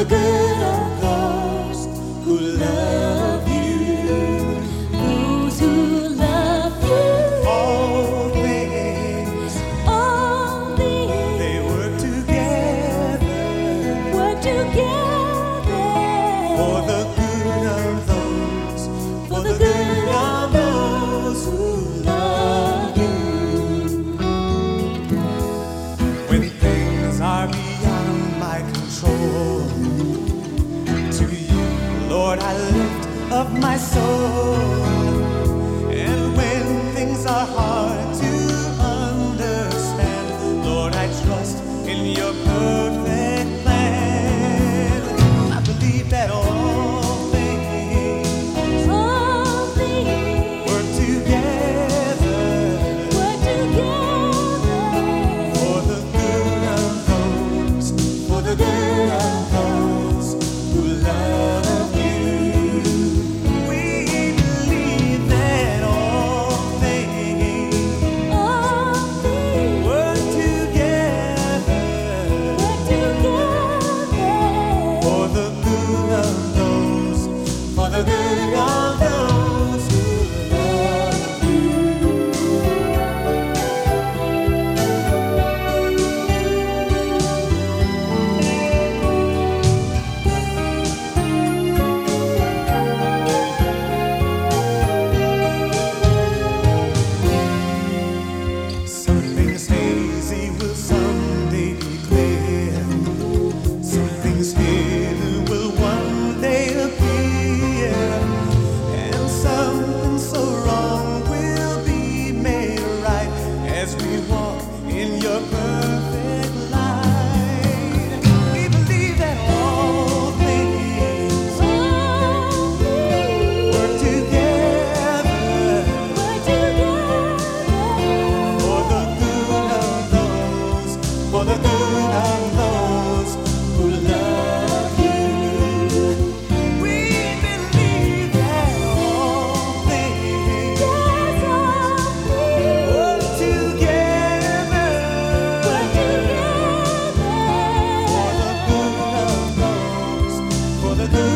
the good of those who love you. Those who love you. All things, they work together for the good of those, for the good of those who love you. When things are beyond my control, to you, Lord, I lift up my soul. And when things are hard to understand, Lord, I trust in your perfect plan. I believe that all things work together for the good of those, for the good of those who love you. We believe that all things work together for the good of those, for the good of those who love you. Something's hazy will someday be clear. Something's hidden will one day appear. And something so wrong will be made right as we walk in your perfect light. We believe that all things work together for the good of those, for the good of those who love you. We believe that all things work together for the good of those, for the good